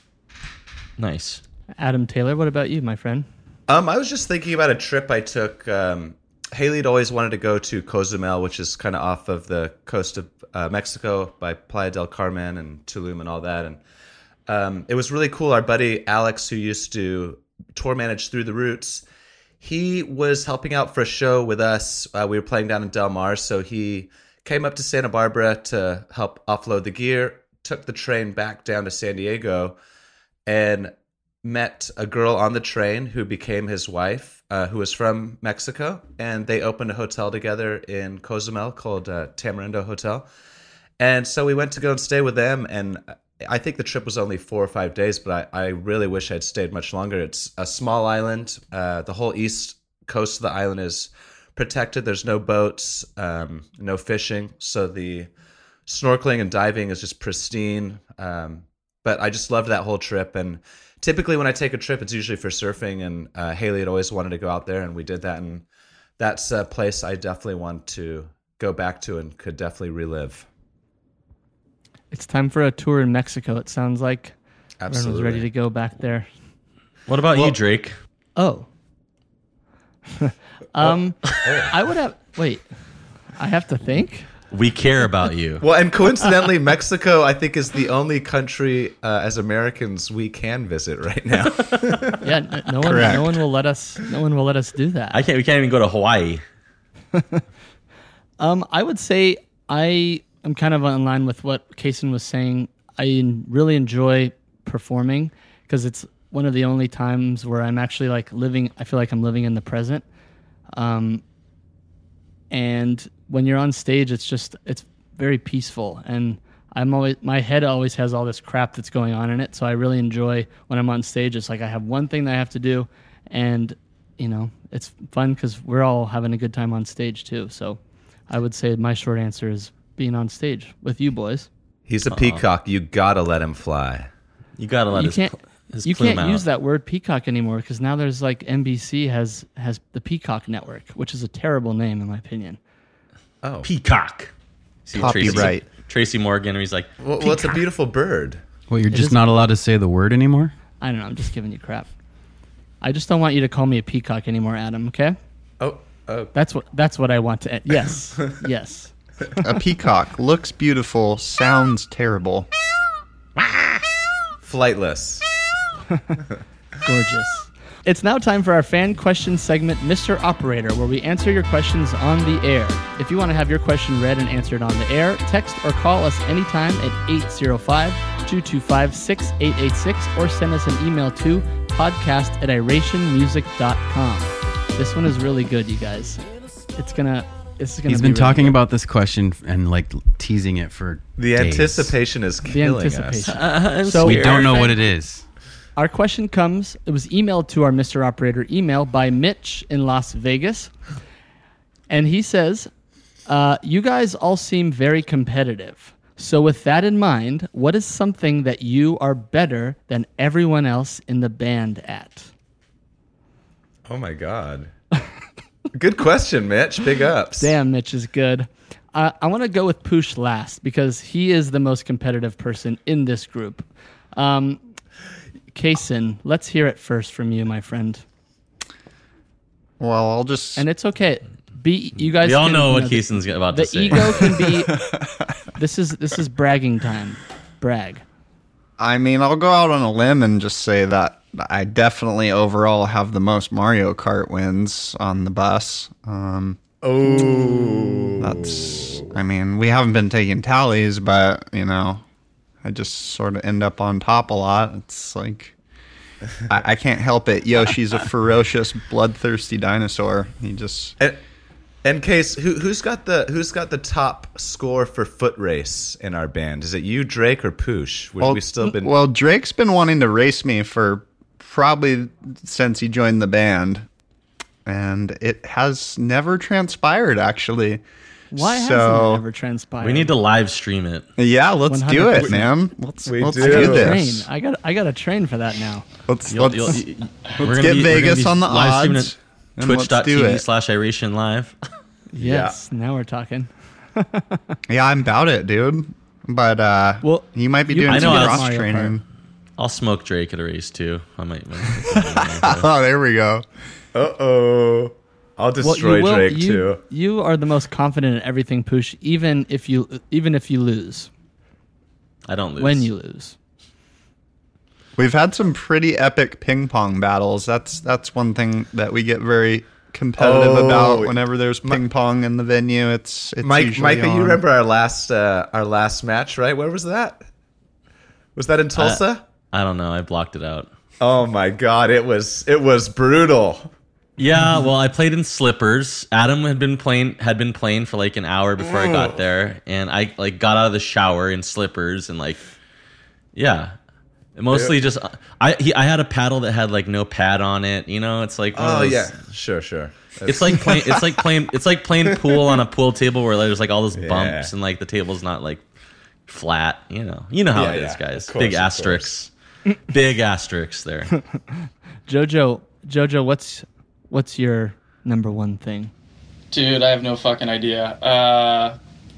S3: Nice.
S1: Adam Taylor, what about you, my friend?
S5: Um, I was just thinking about a trip I took. Um, Haley had always wanted to go to Cozumel, which is kind of off of the coast of uh, Mexico by Playa del Carmen and Tulum and all that. And um, it was really cool. Our buddy Alex, who used to tour manage Through the Roots, he was helping out for a show with us. Uh, we were playing down in Del Mar, so he came up to Santa Barbara to help offload the gear, took the train back down to San Diego, and met a girl on the train who became his wife, uh, who was from Mexico, and they opened a hotel together in Cozumel called uh, Tamarindo Hotel. And so we went to go and stay with them, and I think the trip was only four or five days, but I, I really wish I'd stayed much longer. It's a small island. Uh, the whole east coast of the island is protected. There's no boats, um, no fishing. So the snorkeling and diving is just pristine. Um, but I just loved that whole trip. And typically when I take a trip, it's usually for surfing. And uh, Haley had always wanted to go out there, and we did that. And that's a place I definitely want to go back to and could definitely relive.
S1: It's time for a tour in Mexico, it sounds like.
S5: Absolutely.
S1: Everyone's ready to go back there.
S3: What about
S5: Well-
S3: you, Drake?
S1: Oh. um, I would have... Wait. I have to think?
S3: We care about you.
S5: Well, and coincidentally, Mexico, I think, is the only country uh, as Americans we can visit right now.
S1: Yeah, n- no one,
S2: Correct.
S1: no one will let us. No one will let us do that.
S3: I can't. We can't even go to Hawaii.
S1: Um, I would say I am kind of in line with what Kaysen was saying. I really enjoy performing because it's one of the only times where I'm actually like living. I feel like I'm living in the present. Um, and when you're on stage, it's just it's very peaceful, and I'm always my head always has all this crap that's going on in it. So I really enjoy when I'm on stage. It's like I have one thing that I have to do, and you know it's fun because we're all having a good time on stage too. So I would say my short answer is being on stage with you boys.
S5: He's a peacock. You gotta let him fly.
S3: You gotta let
S1: you
S3: his,
S1: can't
S3: pl- his
S1: you
S3: plume
S1: can't
S3: out.
S1: use that word peacock anymore because now there's like N B C has has the Peacock Network, which is a terrible name in my opinion.
S5: Oh,
S3: Peacock. See Tracy,
S2: Copyright.
S3: Tracy Morgan, where he's like,
S5: well, well, it's a beautiful bird.
S6: Well, you're
S1: It
S6: just
S1: is-
S6: not allowed to say the word anymore?
S1: I don't know. I'm just giving you crap. I just don't want you to call me a peacock anymore, Adam. Okay?
S5: Oh, oh,
S1: That's what that's what I want to. Yes, yes.
S2: A peacock looks beautiful, sounds terrible.
S5: flightless.
S1: Gorgeous. It's now time for our fan question segment, Mister Operator, where we answer your questions on the air. If you want to have your question read and answered on the air, text or call us anytime at eight zero five, two two five, six eight eight six or send us an email to podcast at iration music dot com. This one is really good, you guys. It's gonna... It's gonna
S6: He's
S1: be
S6: been
S1: really
S6: talking
S1: good.
S6: about this question and like teasing it for
S5: The
S6: days.
S5: anticipation is
S1: The
S5: killing
S1: anticipation.
S5: us.
S1: So
S6: We don't know what it is.
S1: Our question comes, it was emailed to our Mister Operator email by Mitch in Las Vegas. And he says, uh, you guys all seem very competitive. So with that in mind, what is something that you are better than everyone else in the band at?
S5: Oh my god. Good question, Mitch. Big ups.
S1: Damn, Mitch is good. Uh, I want to go with Poosh last because he is the most competitive person in this group. Um, Kaysen, let's hear it first from you, my friend.
S2: Well, I'll just.
S1: And it's okay. Be you guys.
S3: We all
S1: can,
S3: know
S1: you
S3: what
S1: the-
S3: Kaysen's about
S1: The
S3: to say.
S1: ego can be. This is this is bragging time. Brag.
S2: I mean, I'll go out on a limb and just say that I definitely overall have the most Mario Kart wins on the bus. Um,
S5: Oh.
S2: that's. I mean, we haven't been taking tallies, but you know, I just sort of end up on top a lot. It's like. I, I can't help it. Yoshi's a ferocious, bloodthirsty dinosaur. He just.
S5: And, and Case, who who's got the who's got the top score for foot race in our band? Is it you, Drake, or Poosh? Would
S2: Well,
S5: we still been?
S2: well, Drake's been wanting to race me for probably since he joined the band, and it has never transpired. Actually,
S1: Why hasn't
S2: So-
S1: it ever transpired?
S3: We need to live stream it.
S2: yeah, let's do
S1: one hundred
S2: it,
S1: percent.
S2: man. Let's
S5: We
S2: let's
S5: do.
S2: do,
S5: I gotta
S1: train.
S2: this.
S1: I got I got to train for that now.
S2: Let's
S3: You'll-
S2: let's,
S3: you'll-
S2: let's
S3: you- we're gonna
S2: get
S3: be- we're gonna
S2: Vegas
S3: be
S2: on the
S3: live streaming
S2: odds.
S3: at
S2: and let's do
S3: Twitch.tv
S2: it.
S3: slash iration live.
S1: Yes, now we're talking.
S2: Yeah, I'm about it, dude. But uh,
S1: Well,
S2: you might be
S1: you-
S2: doing
S3: I know,
S2: some
S3: I was-
S2: cross
S1: Mario
S2: training.
S3: I'll smoke Drake at a race too. I might.
S2: Oh, there we go.
S5: Uh oh. I'll destroy
S1: you will-
S5: Drake
S1: you,
S5: too.
S1: You are the most confident in everything, Poosh. Even if you even if you lose,
S3: I don't lose.
S1: when you lose.
S2: We've had some pretty epic ping pong battles. That's that's one thing that we get very competitive
S5: Oh,
S2: about whenever there's ping pong in the venue. It's it's
S5: Mike,
S2: usually
S5: Micah,
S2: on.
S5: you remember our last uh, our last match, right? Where was that? Was that in Tulsa?
S3: I don't know. I blocked it out.
S5: oh my god, it was it was brutal.
S3: Yeah, well, I played in slippers. Adam had been playing had been playing for like an hour before I got there, and I like got out of the shower in slippers and like, yeah, mostly just I he, I had a paddle that had like no pad on it. You know, it's like one of
S5: Oh
S3: those-
S5: yeah, sure, sure.
S3: It's like playing. It's like playing. It's like playing pool on a pool table where there's like all those
S5: Yeah.
S3: bumps and like the table's not like flat. You know. You know how
S5: Yeah,
S3: it is,
S5: yeah,
S3: guys.
S5: of course,
S3: Big
S5: of
S3: asterisks. Big asterisks there.
S1: Jojo, Jojo, what's what's your number one thing?
S7: Dude, I have no fucking idea. Uh,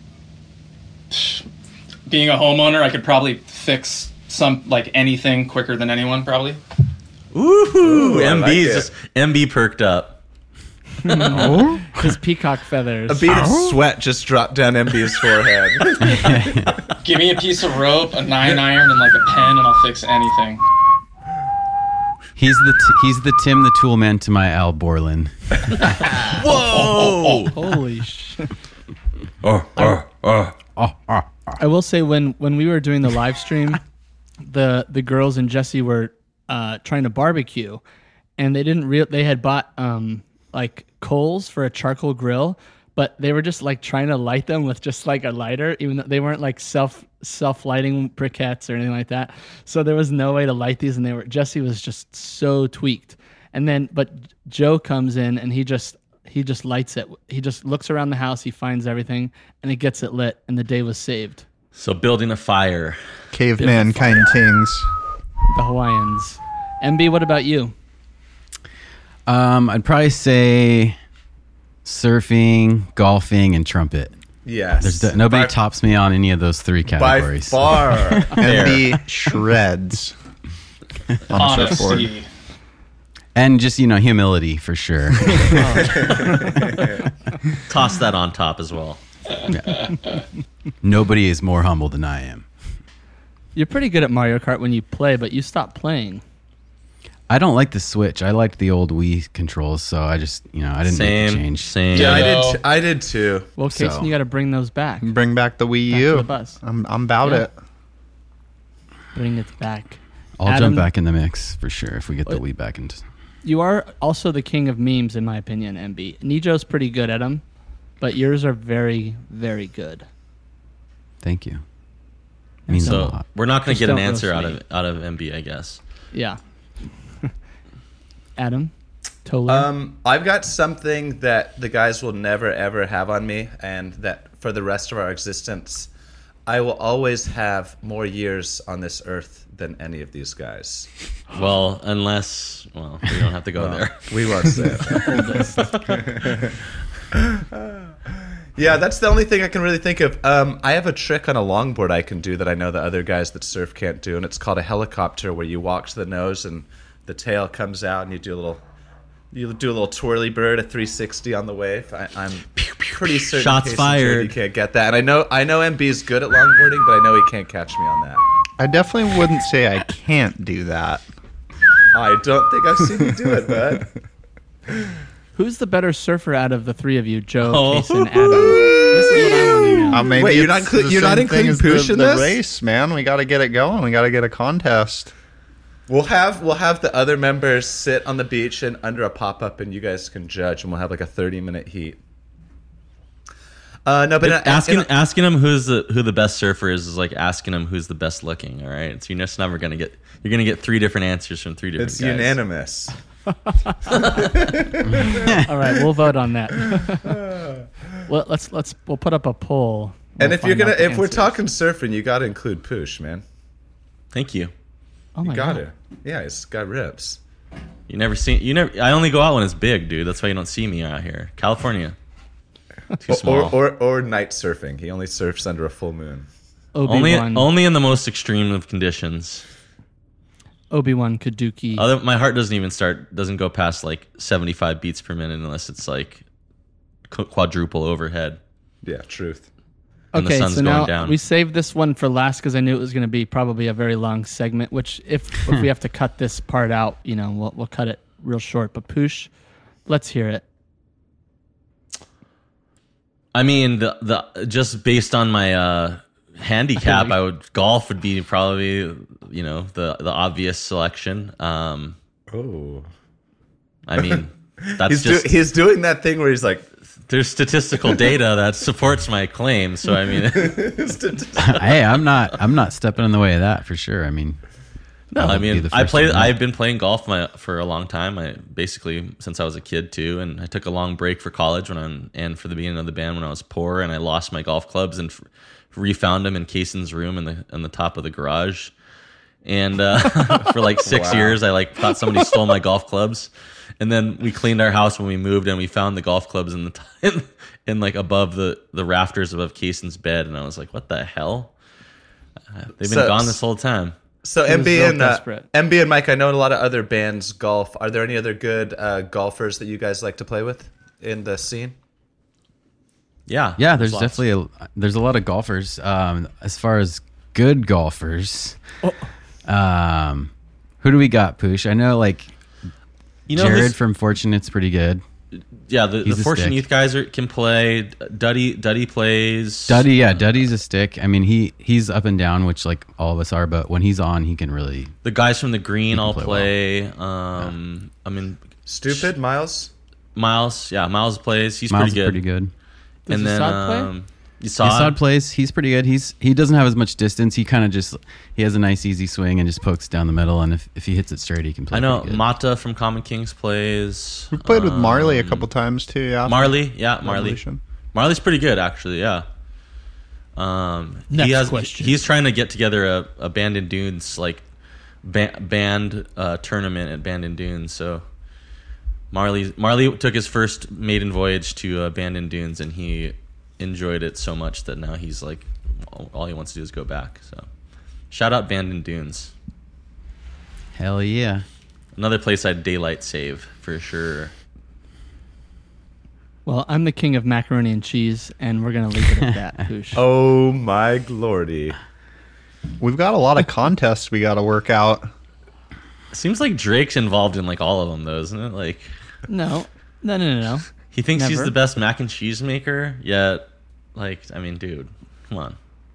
S7: being a homeowner, I could probably fix some like anything quicker than anyone, probably.
S3: Woohoo!
S5: I
S3: M
S5: like
S3: B's
S5: it.
S3: just M B perked up.
S1: His peacock feathers.
S5: A bead of sweat just dropped down M B's forehead.
S7: Give me a piece of rope, a nine iron, and like a pen, and I'll fix anything.
S6: He's the t- he's the Tim the Tool Man to my Al Borland.
S3: Whoa!
S1: Holy shit!
S3: oh, oh, oh.
S6: Oh, oh.
S1: I will say when when we were doing the live stream, the the girls and Jesse were uh, trying to barbecue, and they didn't real they had bought um like coals for a charcoal grill, but they were just like trying to light them with just like a lighter, even though they weren't like self self lighting briquettes or anything like that. So there was no way to light these, and they were Jesse was just so tweaked. And then but Joe comes in and he just he just lights it. He just looks around the house, he finds everything, and he gets it lit, and the day was saved.
S3: So building a fire.
S2: Caveman kind things.
S1: The Hawaiians. M B, what about you?
S6: Um, I'd probably say surfing, golfing, and trumpet.
S5: Yes.
S6: There's d- nobody
S5: by,
S6: tops me on any of those three
S5: by
S6: categories.
S5: far.
S2: And the shreds on a surfboard.
S7: Honesty.
S6: And just, you know, humility for sure.
S3: Toss that on top as well.
S6: Nobody is more humble than I am.
S1: You're pretty good at Mario Kart when you play, but you stopped playing.
S6: I don't like the Switch. I liked the old Wii controls, so I just, you know, I didn't make the
S3: Same,
S6: change.
S3: same.
S5: Yeah, I
S7: No.
S5: did. T- I did too.
S1: Well, Casey,
S6: So-
S1: you got to bring those back.
S2: Bring back the Wii
S1: Back
S2: U.
S1: to the bus.
S2: I'm I'm about
S1: Yeah.
S2: it.
S1: Bring it back.
S6: I'll
S1: Adam-
S6: jump back in the mix for sure if we get the
S1: Wait.
S6: Wii back into.
S1: You are also the king of memes, in my opinion, M B. Nijo's pretty good at them, but yours are very, very good.
S6: Thank you. Means a
S3: So
S6: lot.
S3: we're not going
S1: Just
S3: to get an
S1: don't
S3: answer
S1: roast
S3: out
S1: me.
S3: of out of M B, I guess.
S1: Yeah. Adam? Toller?
S5: Um, I've got something that the guys will never ever have on me, and that for the rest of our existence, I will always have more years on this earth than any of these guys.
S3: Well, unless well, we don't have to go there.
S5: We won't say it. Yeah, that's the only thing I can really think of. Um, I have a trick on a longboard I can do that I know the other guys that surf can't do, and it's called a helicopter, where you walk to the nose and the tail comes out, and you do a little, you do a little twirly bird, a three sixty on the wave. I, I'm pretty certain
S3: Shots
S5: Casey
S3: fired.
S5: J D can't get that, and I know I know M B is good at longboarding, but I know he can't catch me on that.
S2: I definitely wouldn't say I can't do that.
S5: I don't think I've seen you do it, bud.
S1: Who's the better surfer out of the three of you, Joe,
S3: Oh.
S1: Case, and Adam? This is what I want to know.
S2: Uh, maybe
S5: Wait, you're
S2: it's
S5: not cl-
S2: the
S5: you're not
S2: same thing
S5: including
S2: as the-
S5: Poosh in
S2: the
S5: this?
S2: race, man. We got to get it going. We got to get a contest.
S5: We'll have we'll have the other members sit on the beach and under a pop up, and you guys can judge, and we'll have like a thirty minute heat. Uh, no, but uh,
S3: asking
S5: in-
S3: asking him who's the who the best surfer is is like asking him who's the best looking. All right, so you're just never gonna get you're gonna get three different answers from three different
S5: it's
S3: guys.
S5: unanimous.
S1: All right, we'll vote on that. well, let's let's we'll put up a poll.
S5: And
S1: We'll
S5: if you're
S1: find
S5: gonna
S1: out the
S5: if we're
S1: answers.
S5: talking surfing, you got to include Poosh, man.
S3: Thank you.
S1: oh my
S5: You got
S1: god,
S5: to. Yeah, he's got ribs.
S3: You never seen you never. I only go out when it's big, dude. That's why you don't see me out here, California. Too small.
S5: Or, or or night surfing. He only surfs under a full moon.
S3: only
S1: Obi-Wan,
S3: only in the most extreme of conditions.
S1: Obi-Wan Kaduki.
S3: Other, my heart doesn't even start doesn't go past like seventy-five beats per minute unless it's like qu- quadruple overhead.
S5: Yeah, truth.
S3: and the
S1: Okay,
S3: sun's
S1: so
S3: going
S1: now
S3: down.
S1: we saved this one for last because I knew it was going to be probably a very long segment. Which, if if we have to cut this part out, you know, we'll we'll cut it real short. But Poosh, let's hear it.
S3: I mean, the the just based on my uh, handicap, I would golf would be probably you know the the obvious selection. Um,
S5: Oh.
S3: I mean, that's
S5: He's,
S3: just
S5: do, he's doing that thing where he's like,
S3: there's statistical data that supports my claim. So I mean,
S6: Hey, I'm not. I'm not stepping in the way of that for sure. I mean,
S3: no,
S6: I'll
S3: I
S6: be
S3: mean,
S6: the
S3: I
S6: first
S3: play.
S6: to know.
S3: I've been playing golf my, for a long time. I basically since I was a kid too, and I took a long break for college when I'm and for the beginning of the band when I was poor, and I lost my golf clubs and f- refound them in Kaysen's room in the in the top of the garage. And uh, for like six
S5: Wow.
S3: years, I like thought somebody stole my golf clubs, and then we cleaned our house when we moved, and we found the golf clubs in the t- in, in like above the the rafters above Kaysen's bed, and I was like, "What the hell? Uh, they've been
S5: So-
S3: gone this whole time."
S5: so
S1: He
S5: M
S1: was
S5: B
S1: real
S5: and uh,
S1: desperate.
S5: M B and Mike, I know a lot of other bands golf. Are there any other good uh, golfers that you guys like to play with in the scene?
S3: Yeah,
S6: yeah, there's
S3: lots.
S6: definitely a, there's a lot of golfers. Um, as far as good golfers, um, who do we got? Poosh. I know like
S3: you know
S6: Jared
S3: this-
S6: from Fortunate's pretty good.
S3: yeah, the,
S6: he's
S3: the
S6: a
S3: Fortune
S6: stick.
S3: Youth guys are, can play. Duddy Duddy plays.
S6: Duddy, yeah, Duddy's a stick. I mean, he he's up and down, which like all of us are. But when he's on, he can really.
S3: The guys from the Green
S6: can
S3: all
S6: play
S3: play. Um, I mean,
S5: Stupid, Miles?
S3: Miles. Yeah, Miles plays. He's
S6: Miles
S3: pretty good.
S6: is pretty good.
S1: Does
S3: and then
S1: Assad play?
S3: um, Assad.
S6: Assad plays. He's pretty good. He's he doesn't have as much distance. He kind of just he has a nice easy swing and just pokes down the middle. And if, if he hits it straight, he can play.
S3: I know
S6: pretty good.
S3: Mata from Common Kings plays.
S2: We played with Marley a
S3: Um,
S2: couple times too. Yeah,
S3: Marley, yeah, Marley.
S2: Revolution.
S3: Marley's pretty good, actually. Yeah. Um,
S1: Next
S3: he has,
S1: question.
S3: He's trying to get together a, a Band in Dunes like ba- band uh, tournament at Band in Dunes. So Marley Marley took his first maiden voyage to uh, Band in Dunes, and he enjoyed it so much that now he's like, all, all he wants to do is go back. So shout out Band in Dunes.
S6: Hell yeah.
S3: Another place I'd daylight save for sure.
S1: Well, I'm the king of macaroni and cheese, and we're gonna leave it at that. Poosh.
S5: Oh my lordy.
S2: We've got a lot of contests we got to work out.
S3: Seems like Drake's involved in like all of them, though, isn't it? Like,
S1: No, no, no, no, no.
S3: he thinks he's
S1: Never.
S3: the best mac and cheese maker, yet, like, I mean, dude, come on.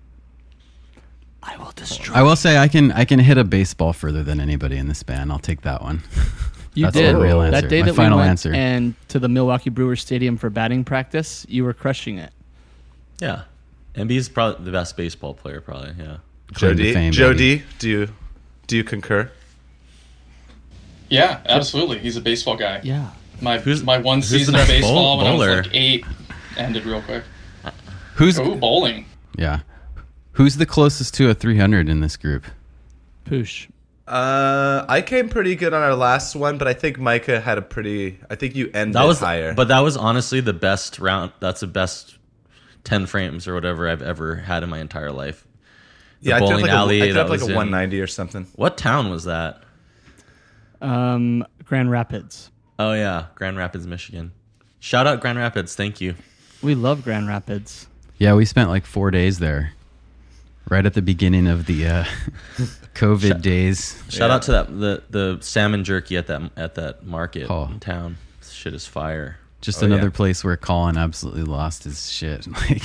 S1: I will destroy.
S6: I will say I can I can hit a baseball further than anybody in this band. I'll take that one.
S1: You
S6: That's
S1: did.
S6: my real answer.
S1: That day
S6: My
S1: that
S6: final
S1: we went
S6: answer.
S1: and to the Milwaukee Brewers Stadium for batting practice, you were crushing it.
S3: Yeah. Embiid's probably the best baseball player, probably, yeah.
S5: Joe
S6: Claim to
S5: D,
S6: fame,
S5: Joe
S6: baby.
S5: D, do you do you concur?
S7: Yeah, absolutely. He's a baseball guy.
S1: Yeah.
S7: My
S3: Who's-
S7: my one
S3: who's the
S7: season of
S3: best
S7: baseball
S3: bowl-
S7: when I
S3: bowler?
S7: was like eight ended real quick.
S6: Who's
S7: Oh, bowling.
S6: yeah? Who's the closest to a three hundred in this group?
S1: Poosh.
S5: Uh, I came pretty good on our last one, but I think Micah had a pretty. I think you ended
S3: That was,
S5: higher.
S3: but that was honestly the best round. That's the best ten frames or whatever I've ever had in my entire life. The
S5: yeah, I threw up
S3: bowling
S5: like a,
S3: alley
S5: I threw
S3: that
S5: up like
S3: was
S5: a
S3: in-
S5: one ninety or something.
S3: What town was that?
S1: Um, Grand Rapids.
S3: Oh yeah, Grand Rapids, Michigan. Shout out Grand Rapids, thank you.
S1: We love Grand Rapids.
S6: Yeah, we spent like four days there, right at the beginning of the uh, COVID
S3: Shut-
S6: days.
S3: Shout
S5: Yeah.
S3: out to that the the salmon jerky at that at that market
S6: Oh.
S3: in town. This shit is fire.
S6: Just
S5: Oh,
S6: another
S5: yeah.
S6: place where Colin absolutely lost his shit, like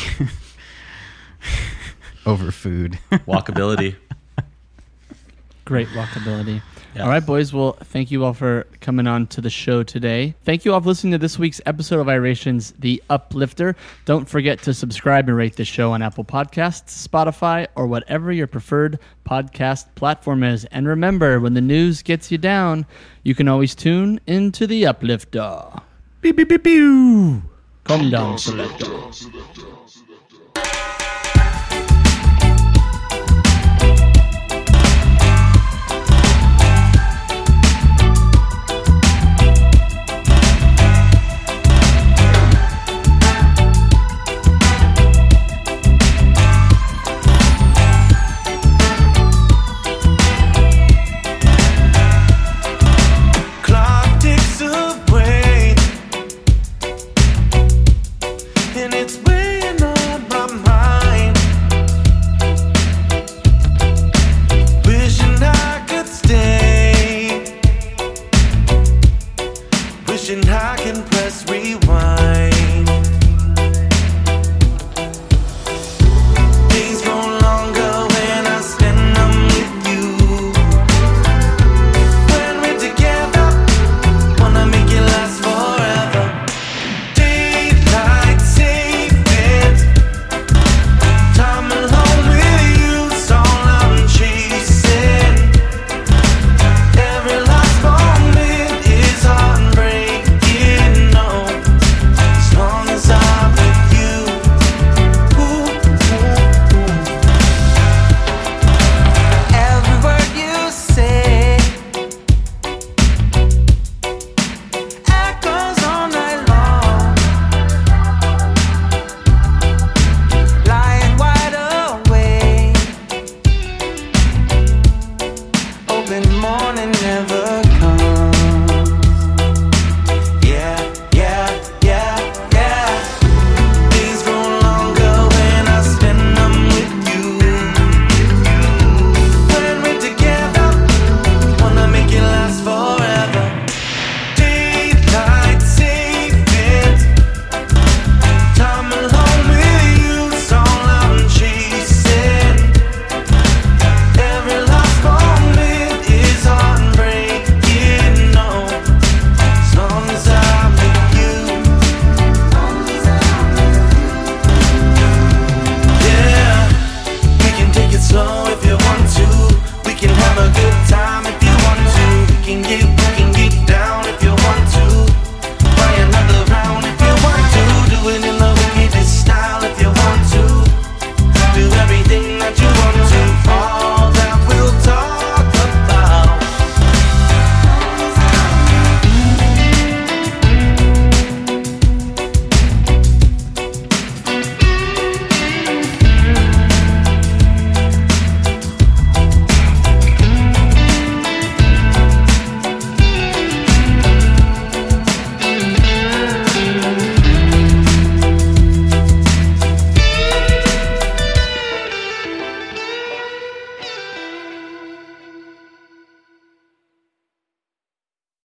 S6: over food.
S3: Walkability.
S1: Great walkability.
S3: Yeah.
S1: All right, boys. Well, thank you all for coming on to the show today. Thank you all for listening to this week's episode of Irations, The Uplifter. Don't forget to subscribe and rate the show on Apple Podcasts, Spotify, or whatever your preferred podcast platform is. And remember, when the news gets you down, you can always tune into The Uplifter.
S5: Beep beep beep pew.
S1: Calm down, Selector.